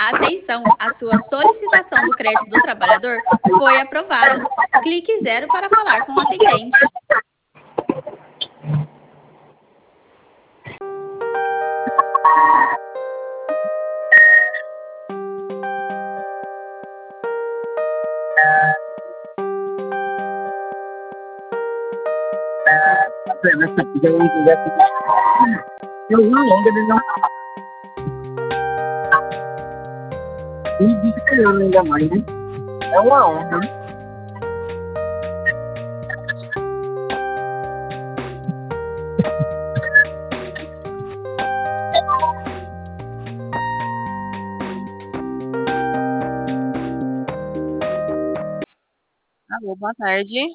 Atenção, a sua solicitação do crédito do trabalhador foi aprovada. Clique zero para falar com o atendente. Eu vi ainda ele não e desesperando ainda mais, né? É uma onda, né? Alô, boa tarde.